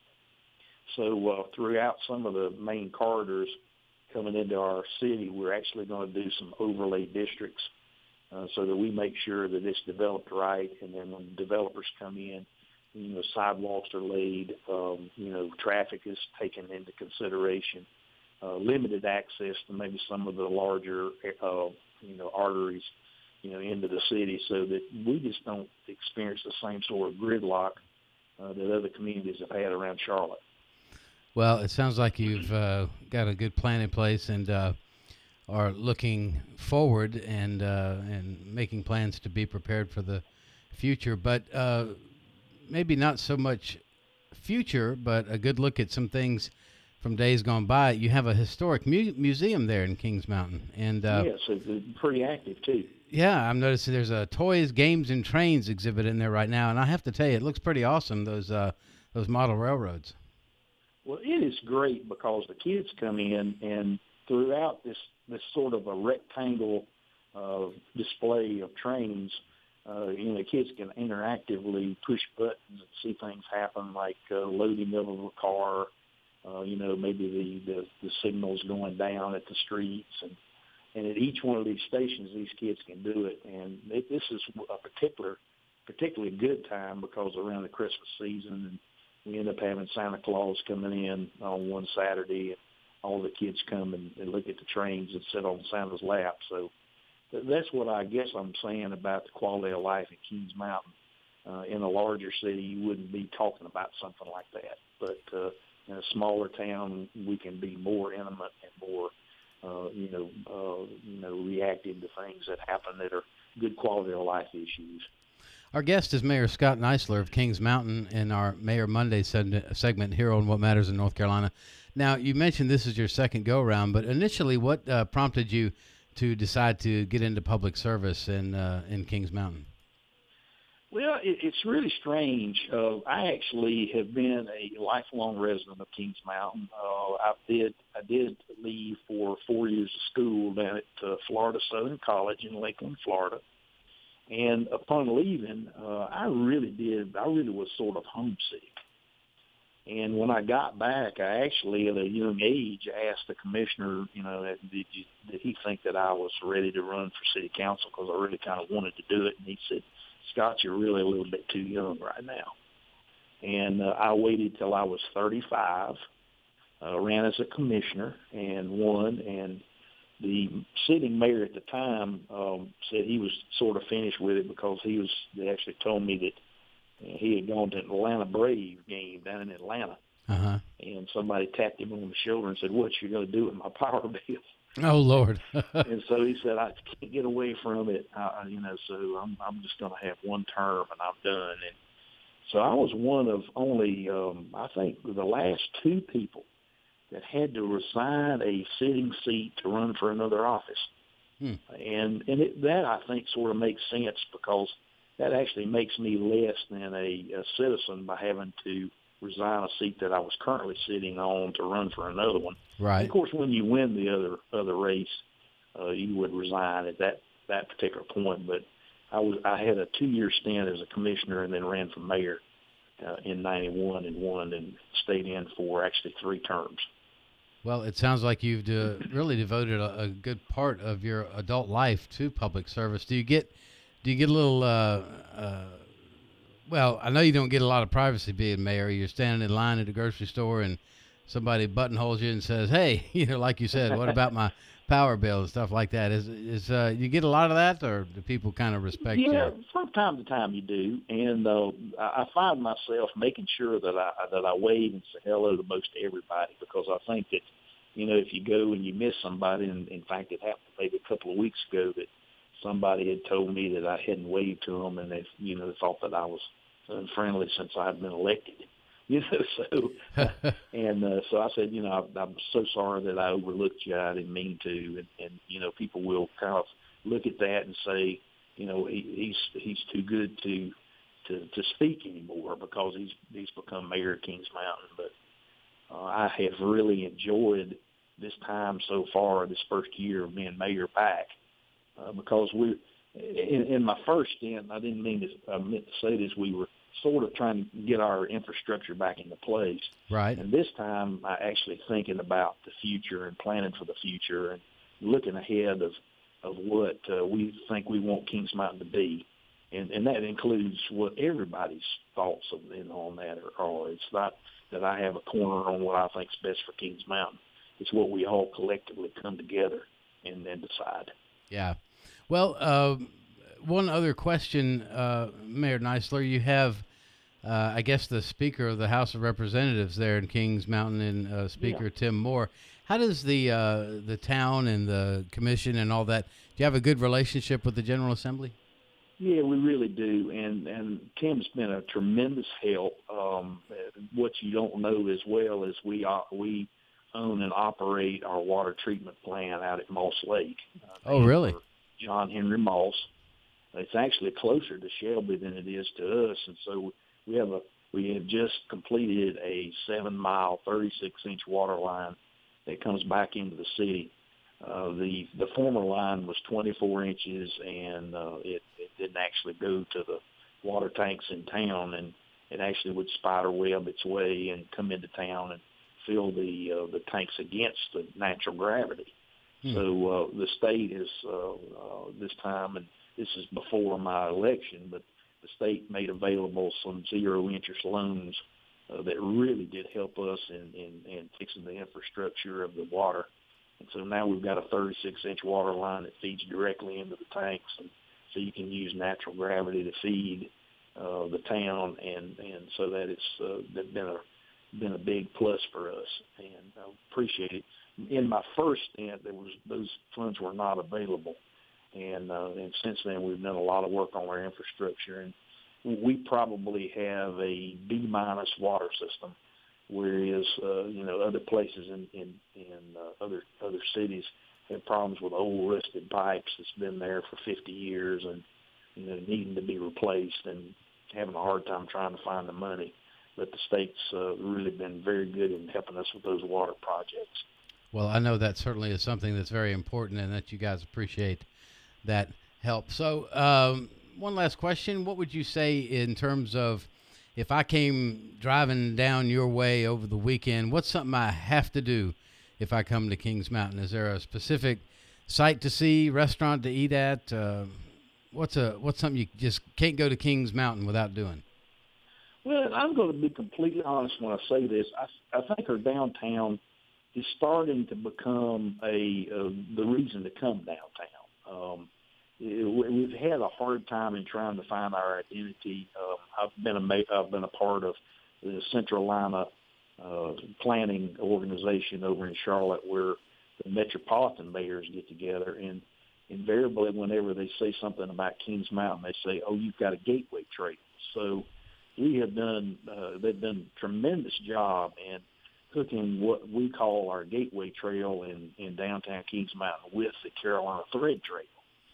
So uh, throughout some of the main corridors coming into our city, we're actually going to do some overlay districts uh, so that we make sure that it's developed right. And then when developers come in, you know, sidewalks are laid, um, you know, traffic is taken into consideration, uh, limited access to maybe some of the larger, uh, you know, arteries, you know, into the city, so that we just don't experience the same sort of gridlock uh, that other communities have had around Charlotte. Well, it sounds like you've uh, got a good plan in place and uh, are looking forward and uh, and making plans to be prepared for the future. But uh, maybe not so much future, but a good look at some things from days gone by. You have a historic mu- museum there in Kings Mountain, and uh, yes, it's pretty active too. Yeah, I'm noticing there's a toys, games, and trains exhibit in there right now, and I have to tell you, it looks pretty awesome. Those uh, those model railroads. Well, it is great because the kids come in, and throughout this, this sort of a rectangle uh, display of trains, uh, you know, the kids can interactively push buttons and see things happen, like uh, loading of a car, uh, you know, maybe the, the, the signals going down at the streets. And, and at each one of these stations, these kids can do it. And it, this is a particular, particularly good time because around the Christmas season, and we end up having Santa Claus coming in on one Saturday. all the kids come and, and look at the trains and sit on Santa's lap. So that's what I guess I'm saying about the quality of life at Kings Mountain. Uh, in a larger city, you wouldn't be talking about something like that. But uh, in a smaller town, we can be more intimate and more, uh, you know, uh, you know, reactive to things that happen that are good quality of life issues. Our guest is Mayor Scott Neisler of Kings Mountain in our Mayor Monday segment here on What Matters in North Carolina. Now, you mentioned this is your second go-around, but initially what uh, prompted you to decide to get into public service in uh, in Kings Mountain? Well, it, it's really strange. Uh, I actually have been a lifelong resident of Kings Mountain. Uh, I did I did leave for four years of school down at uh, Florida Southern College in Lakeland, Florida. And upon leaving, uh, I really did, I really was sort of homesick. And when I got back, I actually, at a young age, asked the commissioner, you know, did, you, did he think that I was ready to run for city council, because I really kind of wanted to do it. And he said, Scott, you're really a little bit too young right now. And uh, I waited till I was thirty-five, uh, ran as a commissioner and won, and the sitting mayor at the time um, said he was sort of finished with it, because he was, they actually told me that he had gone to an Atlanta Braves game down in Atlanta. Uh-huh. And somebody tapped him on the shoulder and said, what you going to do with my power bill? Oh, Lord. And so he said, I can't get away from it, uh, you know, so I'm, I'm just going to have one term and I'm done. And so I was one of only, um, I think, the last two people that had to resign a sitting seat to run for another office. Hmm. And and it, that, I think, sort of makes sense, because that actually makes me less than a, a citizen by having to resign a seat that I was currently sitting on to run for another one. Right. And of course, when you win the other other race, uh, you would resign at that, that particular point. But I was I had a two-year stint as a commissioner and then ran for mayor uh, in ninety-one and won, and stayed in for actually three terms. Well, it sounds like you've de- really devoted a, a good part of your adult life to public service. Do you get, do you get a little, uh, uh, well, I know you don't get a lot of privacy being mayor. You're standing in line at the grocery store and somebody buttonholes you and says, hey, you know, like you said, what about my power bill and stuff like that? Is, is uh, you get a lot of that, or do people kind of respect yeah, you? Yeah, from time to time you do. And uh, I find myself making sure that I, that I wave and say hello to most everybody, because I think that, you know, if you go and you miss somebody, and in fact it happened maybe a couple of weeks ago that somebody had told me that I hadn't waved to them, and they, you know, thought that I was unfriendly since I had been elected. You know, so uh, and uh, so I said, you know, I, I'm so sorry that I overlooked you. I didn't mean to, and, and you know, people will kind of look at that and say, you know, he, he's he's too good to to to speak anymore, because he's he's become mayor of Kings Mountain. But uh, I have really enjoyed this time so far, this first year of being mayor back, uh, because we, in, in my first stint, I didn't mean to, I meant to say this, we were sort of trying to get our infrastructure back into place. Right. And this time, I actually thinking about the future and planning for the future and looking ahead of of what uh, we think we want Kings Mountain to be, and and that includes what everybody's thoughts of, you know, on that are, are. It's not that I have a corner on what I think is best for Kings Mountain. It's what we all collectively come together and then decide. Yeah. Well, uh, one other question, uh, Mayor Neisler, you have, uh, I guess, the Speaker of the House of Representatives there in Kings Mountain, and uh, Speaker yeah. Tim Moore. How does the uh, the town and the commission and all that, do you have a good relationship with the General Assembly? Yeah, we really do, and and Tim's been a tremendous help. Um, what you don't know as well is we are, we own and operate our water treatment plant out at Moss Lake. Uh, oh, really? John Henry Moss. It's actually closer to Shelby than it is to us, and so we have a we have just completed a seven mile, thirty-six inch water line that comes back into the city. Uh, the the former line was twenty-four inches, and uh, it, it didn't actually go to the water tanks in town, and it actually would spider web its way and come into town and fill the uh, the tanks against the natural gravity. Hmm. So uh, the state is uh, uh, this time, and this is before my election, but the state made available some zero interest loans uh, that really did help us in, in, in fixing the infrastructure of the water. And so now we've got a thirty-six inch water line that feeds directly into the tanks, and so you can use natural gravity to feed uh, the town, and, and so that it's uh, been a been a big plus for us, and I appreciate it. In my first stint, there was those funds were not available, and uh, and since then we've done a lot of work on our infrastructure, and we probably have a B minus water system, whereas uh, you know other places in in, in uh, other other cities have problems with old rusted pipes that's been there for fifty years and you know needing to be replaced and having a hard time trying to find the money. But the state's uh, really been very good in helping us with those water projects. Well, I know that certainly is something that's very important and that you guys appreciate that help. So um, one last question. What would you say in terms of if I came driving down your way over the weekend, what's something I have to do if I come to Kings Mountain? Is there a specific site to see, restaurant to eat at? Uh, what's a what's something you just can't go to Kings Mountain without doing? Well, I'm going to be completely honest when I say this. I, I think our downtown is starting to become a uh, the reason to come downtown. Um, it, we've had a hard time in trying to find our identity. Um, I've been a I've been a part of the Central Lima uh, planning organization over in Charlotte, where the metropolitan mayors get together, and invariably, whenever they say something about Kings Mountain, they say, "Oh, you've got a gateway trail." So we have done, uh, they've done a tremendous job in hooking what we call our gateway trail in, in downtown Kings Mountain with the Carolina Thread Trail.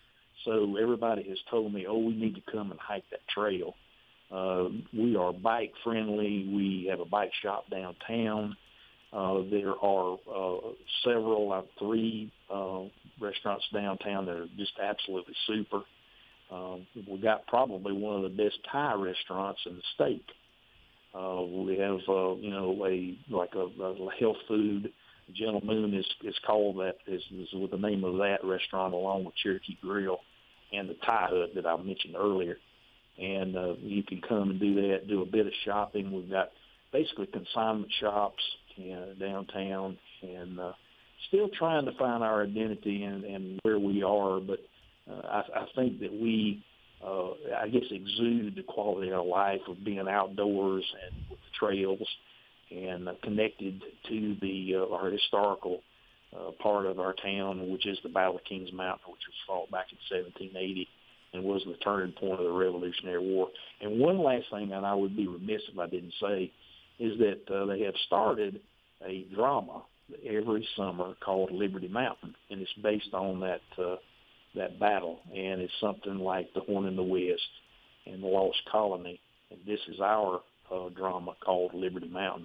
So everybody has told me, oh, we need to come and hike that trail. Uh, we are bike friendly. We have a bike shop downtown. Uh, there are uh, several, uh, three uh, restaurants downtown that are just absolutely super. Um, we got probably one of the best Thai restaurants in the state. Uh, we have, uh, you know, a like a, a health food. Gentle Moon is is called that is, is with the name of that restaurant, along with Cherokee Grill and the Thai Hut that I mentioned earlier. And uh, you can come and do that, do a bit of shopping. We've got basically consignment shops in downtown, and uh, still trying to find our identity and, and where we are, but. Uh, I, I think that we, uh, I guess, exude the quality of life of being outdoors and with the trails and uh, connected to the uh, our historical uh, part of our town, which is the Battle of Kings Mountain, which was fought back in seventeen eighty and was the turning point of the Revolutionary War. And one last thing, and I would be remiss if I didn't say, is that uh, they have started a drama every summer called Liberty Mountain, and it's based on that uh, that battle, and it's something like The Horn in the West and The Lost Colony, and this is our uh, drama called Liberty Mountain.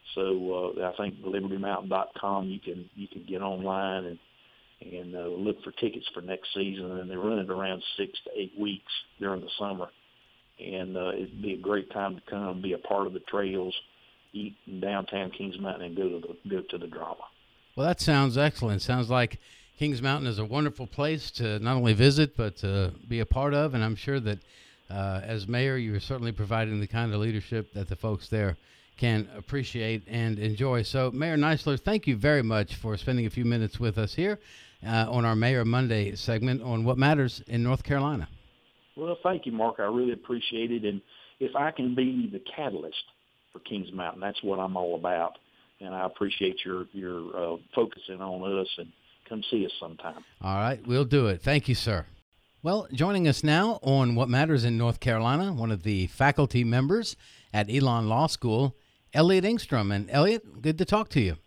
So uh, I think liberty mountain dot com, you can you can get online and and uh, look for tickets for next season, and they're running around six to eight weeks during the summer, and uh, it'd be a great time to come, be a part of the trails, eat in downtown Kings Mountain, and go to the go to the drama. Well, that sounds excellent. Sounds like Kings Mountain is a wonderful place to not only visit, but to be a part of. And I'm sure that uh, as mayor, you're certainly providing the kind of leadership that the folks there can appreciate and enjoy. So, Mayor Neisler, thank you very much for spending a few minutes with us here uh, on our Mayor Monday segment on What Matters in North Carolina. Well, thank you, Mark. I really appreciate it. And if I can be the catalyst for Kings Mountain, that's what I'm all about. And I appreciate your, your uh, focusing on us, and come see us sometime. All right, we'll do it. Thank you, sir. Well, joining us now on What Matters in North Carolina, one of the faculty members at Elon Law School, Elliot Engstrom. And Elliot, good to talk to you.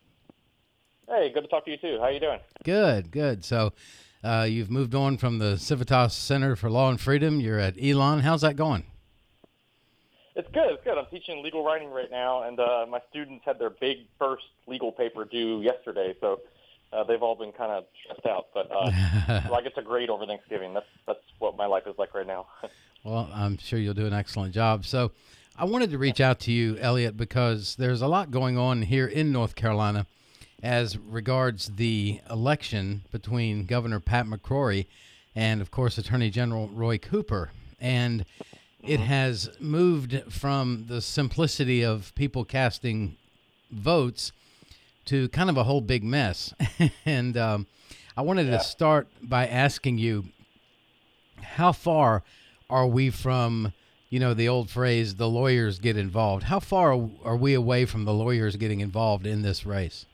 Hey, good to talk to you too. How you doing? Good, good. So uh, you've moved on from the Civitas Center for Law and Freedom. You're at Elon. How's that going? It's good. It's good. I'm teaching legal writing right now, and uh, my students had their big first legal paper due yesterday, so uh, they've all been kind of stressed out. But uh, so I get to grade over Thanksgiving. That's that's what my life is like right now. Well, I'm sure you'll do an excellent job. So I wanted to reach out to you, Elliot, because there's a lot going on here in North Carolina as regards the election between Governor Pat McCrory and, of course, Attorney General Roy Cooper. And it has moved from the simplicity of people casting votes to kind of a whole big mess. and um, I wanted Yeah. to start by asking you, how far are we from, you know, the old phrase, the lawyers get involved? How far are we away from the lawyers getting involved in this race?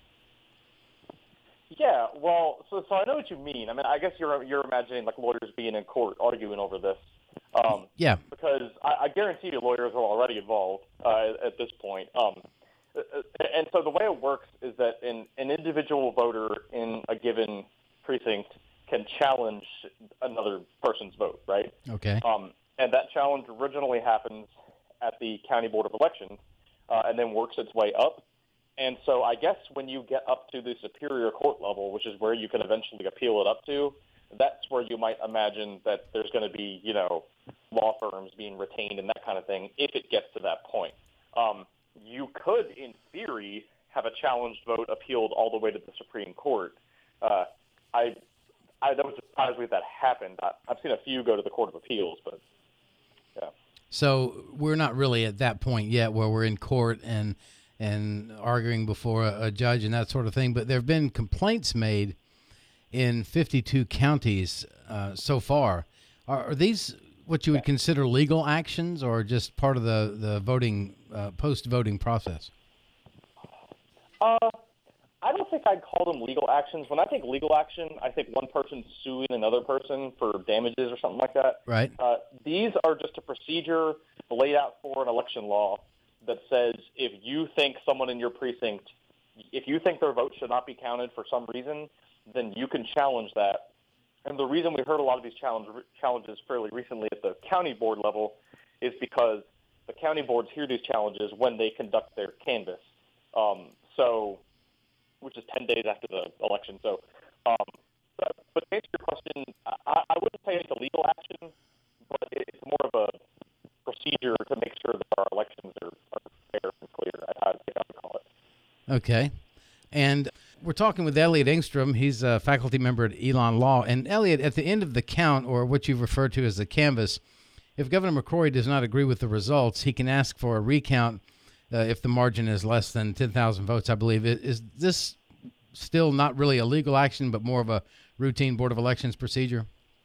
Yeah, well, so so I know what you mean. I mean, I guess you're you're imagining like lawyers being in court arguing over this. Um, Yeah. Because I, I guarantee you lawyers are already involved uh, at this point. Um, and so the way it works is that an, an individual voter in a given precinct can challenge another person's vote, right? Okay. Um, and that challenge originally happens at the County Board of Elections uh, and then works its way up. And so I guess when you get up to the Superior Court level, which is where you can eventually appeal it up to, that's where you might imagine that there's going to be, you know, law firms being retained and that kind of thing if it gets to that point. Um, you could, in theory, have a challenged vote appealed all the way to the Supreme Court. Uh, I, I that would surprise me if that happened. I, I've seen a few go to the Court of Appeals, but yeah. So we're not really at that point yet where we're in court and and arguing before a, a judge and that sort of thing. But there have been complaints made in fifty-two counties uh, so far. Are, are these what you would consider legal actions or just part of the, the voting, uh, post-voting process? Uh, I don't think I'd call them legal actions. When I think legal action, I think one person suing another person for damages or something like that. Right. Uh, these are just a procedure laid out for an election law that says if you think someone in your precinct, if you think their vote should not be counted for some reason, then you can challenge that. And the reason we heard a lot of these challenge, challenges fairly recently at the county board level is because the county boards hear these challenges when they conduct their canvass. Um, so, which is ten days after the election. So, um, but, but to answer your question, I, I wouldn't say it's a legal action, but it's more of a procedure to make sure that our elections are, are fair and clear. I, I think I would call it. Okay. And we're talking with Elliot Engstrom. He's a faculty member at Elon Law. And Elliot, at the end of the count, or what you've referred to as the canvass, if Governor McCrory does not agree with the results, he can ask for a recount uh, if the margin is less than ten thousand votes, I believe. Is this still not really a legal action, but more of a routine Board of Elections procedure?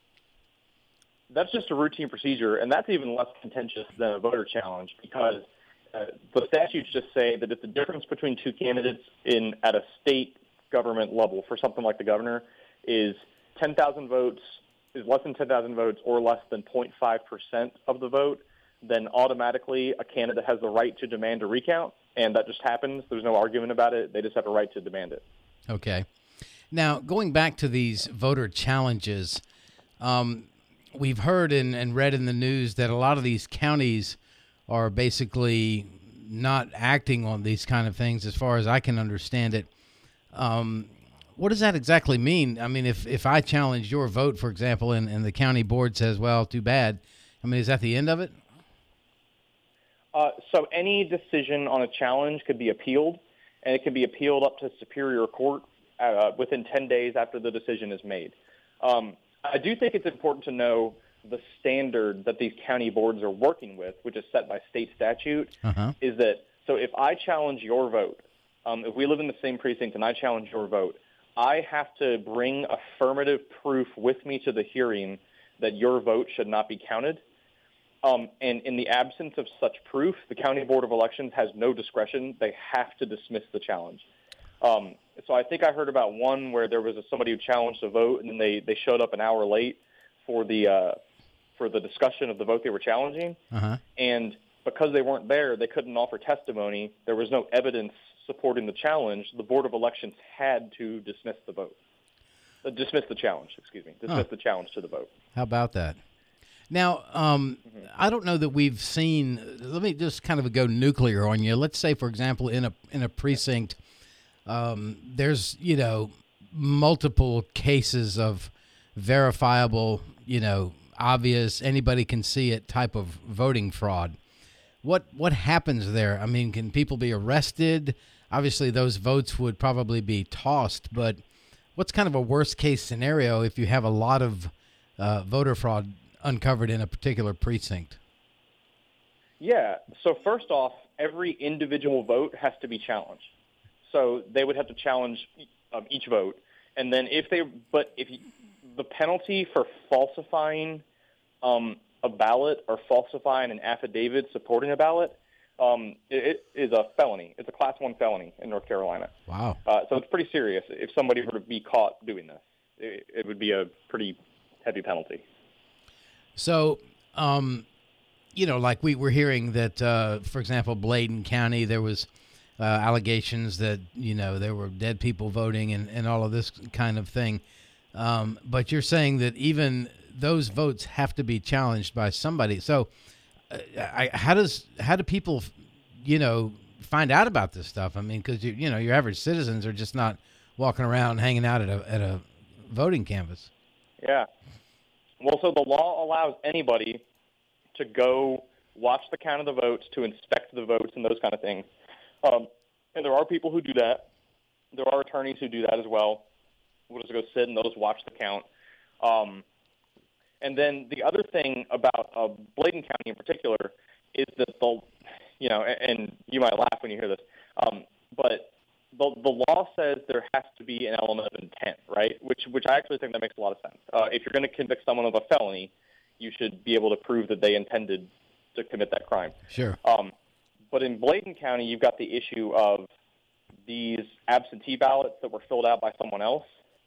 That's just a routine procedure, and that's even less contentious than a voter challenge because uh, the statutes just say that if the difference between two candidates in at a state government level for something like the governor is ten thousand votes, is less than ten thousand votes or less than zero point five percent of the vote, then automatically a candidate has the right to demand a recount, and that just happens. There's no argument about it. They just have a right to demand it. Okay. Now, going back to these voter challenges, um, we've heard and, and read in the news that a lot of these counties are basically not acting on these kind of things as far as I can understand it. Um, what does that exactly mean? I mean, if, if I challenge your vote, for example, and, and the county board says, well, too bad, I mean, is that the end of it? Uh, so any decision on a challenge could be appealed, and it can be appealed up to Superior Court uh, within ten days after the decision is made. Um, I do think it's important to know the standard that these county boards are working with, which is set by state statute, Uh-huh. is that, so if I challenge your vote, um, if we live in the same precinct and I challenge your vote, I have to bring affirmative proof with me to the hearing that your vote should not be counted. Um, and in the absence of such proof, the County Board of Elections has no discretion. They have to dismiss the challenge. Um, so I think I heard about one where there was a, somebody who challenged a vote, and then they, they showed up an hour late for the uh, for the discussion of the vote they were challenging. Uh-huh. And because they weren't there, they couldn't offer testimony. There was no evidence supporting the challenge. The Board of Elections had to dismiss the vote. Uh, dismiss the challenge, excuse me. Dismiss Oh. the challenge to the vote. How about that? Now, um, mm-hmm. I don't know that we've seen. Let me just kind of go nuclear on you. Let's say, for example, in a in a precinct, um, there's you know multiple cases of verifiable, you know, obvious, anybody can see it type of voting fraud. What what happens there? I mean, can people be arrested? Obviously, those votes would probably be tossed. But what's kind of a worst case scenario if you have a lot of uh, voter fraud uncovered in a particular precinct? Yeah. So first off, every individual vote has to be challenged. So they would have to challenge um, each vote, and then if they, but if you, the penalty for falsifying um, a ballot or falsifying an affidavit supporting a ballot, um, it, it is a felony. It's a class one felony in North Carolina. Wow. Uh, so it's pretty serious. If somebody were to be caught doing this, it, it would be a pretty heavy penalty. So, um, you know, like we were hearing that, uh, for example, Bladen County, there was uh, allegations that, you know, there were dead people voting and, and all of this kind of thing. Um, but you're saying that even those votes have to be challenged by somebody. So uh, I, how does how do people, you know, find out about this stuff? I mean, because, you, you know, your average citizens are just not walking around hanging out at a, at a voting canvas. Yeah. Well, so the law allows anybody to go watch the count of the votes, to inspect the votes and those kind of things. Um, and there are people who do that. There are attorneys who do that as well. We'll just go sit and they'll just watch the count. Um, and then the other thing about uh, Bladen County in particular is that the, you know, and, and you might laugh when you hear this, um, but the, the law says there has to be an element of intent, right? Which, which I actually think that makes a lot of sense. Uh, if you're going to convict someone of a felony, you should be able to prove that they intended to commit that crime. Sure. Um, but in Bladen County, you've got the issue of these absentee ballots that were filled out by someone else.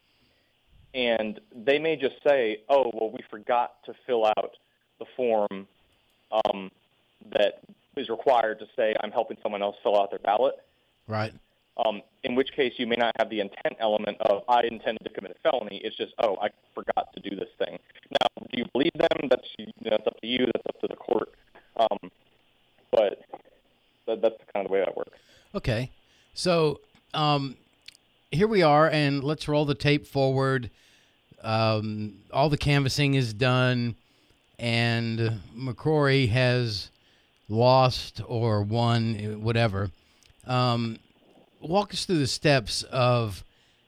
And they may just say, oh, well, we forgot to fill out the form um, that is required to say I'm helping someone else fill out their ballot. Right. Um, in which case you may not have the intent element of I intended to commit a felony. It's just, oh, I forgot to do this thing. Now, do you believe them? That's, you know, that's up to you. That's up to the court. Um, but that, that's kind of the way that works. Okay. So um, here we are, and let's roll the tape forward. Um, all the canvassing is done, and McCrory has lost or won, whatever. Um, walk us through the steps of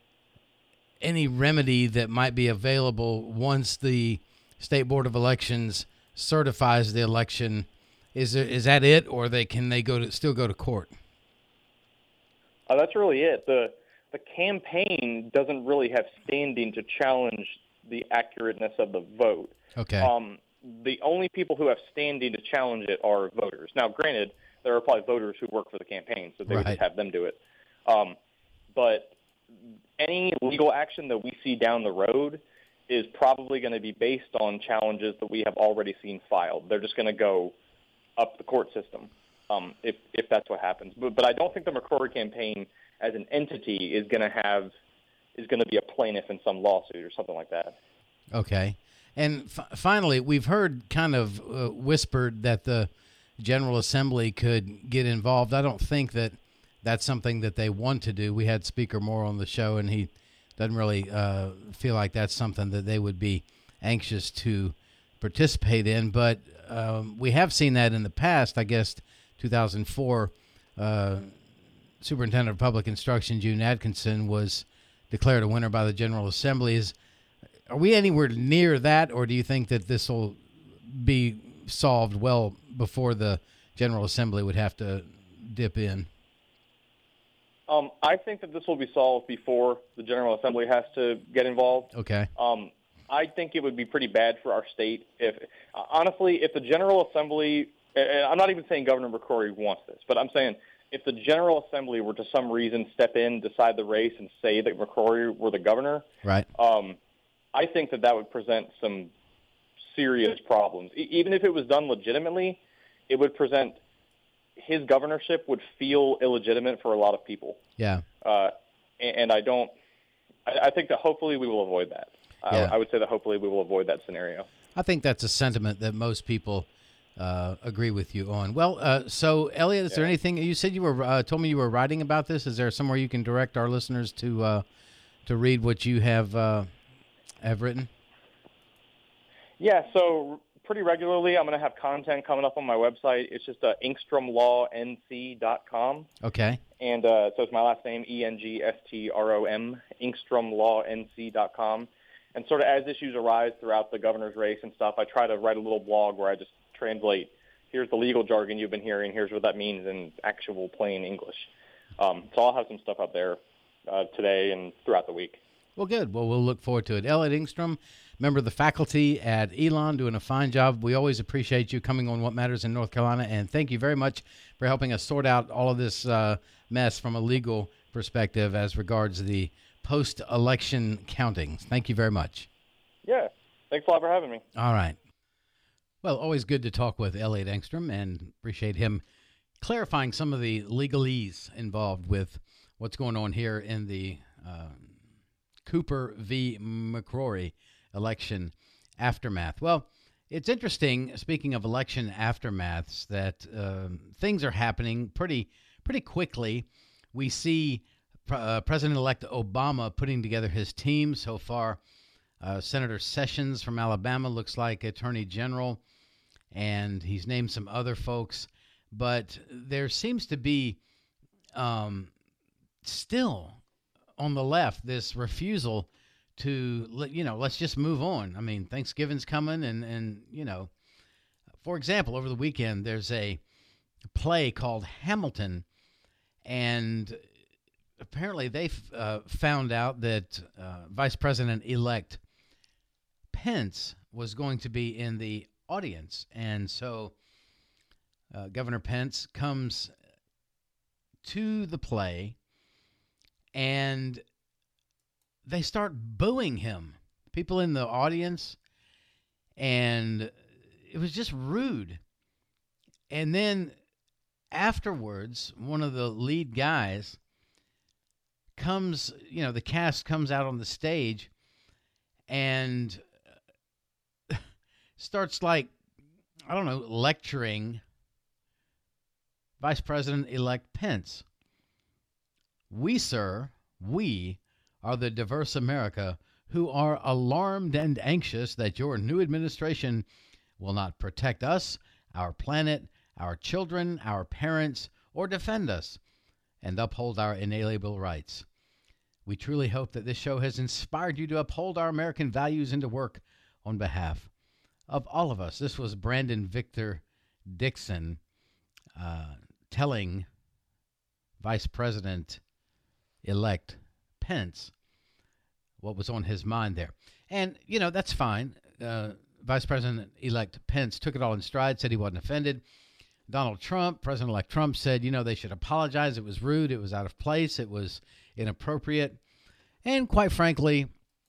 any remedy that might be available once the State Board of Elections certifies the election. Is there, is that it, or they can they go to still go to court? Uh, that's really it. The the campaign doesn't really have standing to challenge the accurateness of the vote. Okay. Um, the only people who have standing to challenge it are voters. Now, granted, there are probably voters who work for the campaign, so they Right. would just have them do it. Um, but any legal action that we see down the road is probably going to be based on challenges that we have already seen filed. They're just going to go up the court system um, if if that's what happens. But, but I don't think the McCrory campaign as an entity is going to have is going to be a plaintiff in some lawsuit or something like that. Okay. And f- finally, we've heard kind of uh, whispered that the General Assembly could get involved. I don't think that that's something that they want to do. We had Speaker Moore on the show, and he doesn't really uh, feel like that's something that they would be anxious to participate in. But um, we have seen that in the past. I guess two thousand four, uh, Superintendent of Public Instruction June Atkinson was declared a winner by the General Assembly. Is, are we anywhere near that, or do you think that this will be solved well before the General Assembly would have to dip in? Um, I think that this will be solved before the General Assembly has to get involved. Okay. Um, I think it would be pretty bad for our state if, uh, honestly, if the General Assembly, and I'm not even saying Governor McCrory wants this, but I'm saying if the General Assembly were to some reason step in, decide the race, and say that McCrory were the governor, Right. um, I think that that would present some serious problems. E- even if it was done legitimately, it would present his governorship would feel illegitimate for a lot of people. Yeah. Uh, and, and I don't. I, I think that hopefully we will avoid that. Yeah. I, I would say that hopefully we will avoid that scenario. I think that's a sentiment that most people uh, agree with you on. Well, uh, so Elliot, is Yeah. there anything you said you were uh, told me you were writing about this? Is there somewhere you can direct our listeners to uh, to read what you have uh, have written? Yeah. So pretty regularly, I'm going to have content coming up on my website. It's just uh, engstrom law n c dot com. Okay. And uh, so it's my last name, E N G S T R O M, engstrom law n c dot com. And sort of as issues arise throughout the governor's race and stuff, I try to write a little blog where I just translate here's the legal jargon you've been hearing. Here's what that means in actual plain English. Um, so I'll have some stuff up there uh, today and throughout the week. Well, good. Well, we'll look forward to it. Elliot Engstrom, member of the faculty at Elon, doing a fine job. We always appreciate you coming on What Matters in North Carolina, and thank you very much for helping us sort out all of this uh, mess from a legal perspective as regards the post-election countings. Thank you very much. Yeah. Thanks a lot for having me. All right. Well, always good to talk with Elliot Engstrom, and appreciate him clarifying some of the legalese involved with what's going on here in the uh, Cooper v. McCrory election aftermath. Well, it's interesting, speaking of election aftermaths, that um, things are happening pretty pretty quickly. We see uh, President-elect Obama putting together his team so far. Uh, Senator Sessions from Alabama looks like Attorney General, and he's named some other folks. But there seems to be um, still on the left this refusal to, you know, let's just move on. I mean, Thanksgiving's coming, and, and you know, for example, over the weekend, there's a play called Hamilton, and apparently they uh, found out that uh, Vice President-elect Pence was going to be in the audience. And so uh, Governor Pence comes to the play, and they start booing him, people in the audience, and it was just rude. And then afterwards, one of the lead guys comes, you know, the cast comes out on the stage and starts, like, I don't know, lecturing Vice President-elect Pence. We, sir, we are the diverse America who are alarmed and anxious that your new administration will not protect us, our planet, our children, our parents, or defend us and uphold our inalienable rights. We truly hope that this show has inspired you to uphold our American values and to work on behalf of all of us. This was Brandon Victor Dixon uh, telling Vice President-elect Pence what was on his mind there. And, you know, that's fine. Uh, Vice President-elect Pence took it all in stride, said he wasn't offended. Donald Trump, President-elect Trump, said, you know, they should apologize. It was rude. It was out of place. It was inappropriate. And quite frankly,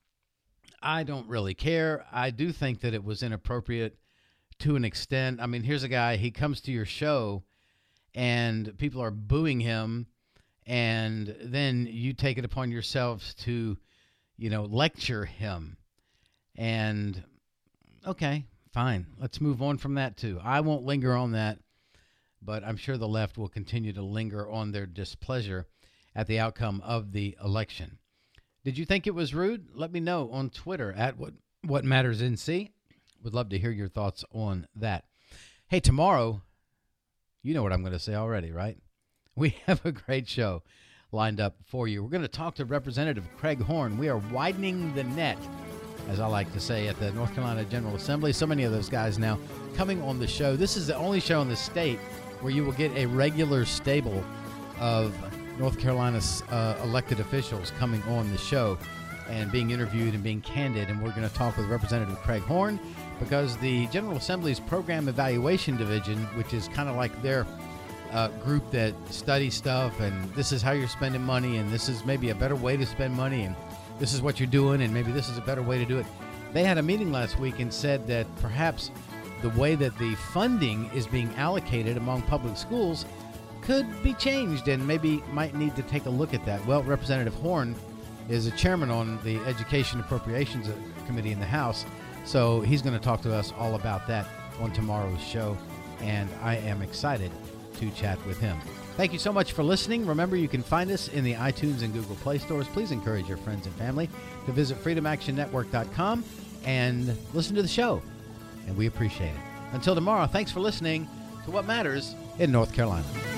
I don't really care. I do think that it was inappropriate to an extent. I mean, here's a guy, he comes to your show and people are booing him, and then you take it upon yourselves to, you know, lecture him. And, okay, fine. Let's move on from that, too. I won't linger on that, but I'm sure the left will continue to linger on their displeasure at the outcome of the election. Did you think it was rude? Let me know on Twitter at what, what Matters N C. Would love to hear your thoughts on that. Hey, tomorrow, you know what I'm going to say already, right? We have a great show lined up for you. We're going to talk to Representative Craig Horn. We are widening the net, as I like to say, at the North Carolina General Assembly. So many of those guys now coming on the show. This is the only show in the state where you will get a regular stable of North Carolina's uh, elected officials coming on the show and being interviewed and being candid. And we're going to talk with Representative Craig Horn because the General Assembly's Program Evaluation Division, which is kind of like their uh, group that studies stuff, and this is how you're spending money, and this is maybe a better way to spend money, and this is what you're doing, and maybe this is a better way to do it. They had a meeting last week and said that perhaps the way that the funding is being allocated among public schools could be changed and maybe might need to take a look at that. Well, Representative Horn is a chairman on the Education Appropriations Committee in the House, so he's going to talk to us all about that on tomorrow's show, and I am excited to chat with him. Thank you so much for listening. Remember, you can find us in the iTunes and Google Play stores. Please encourage your friends and family to visit freedom action network dot com and listen to the show, and we appreciate it. Until tomorrow, thanks for listening to What Matters in North Carolina.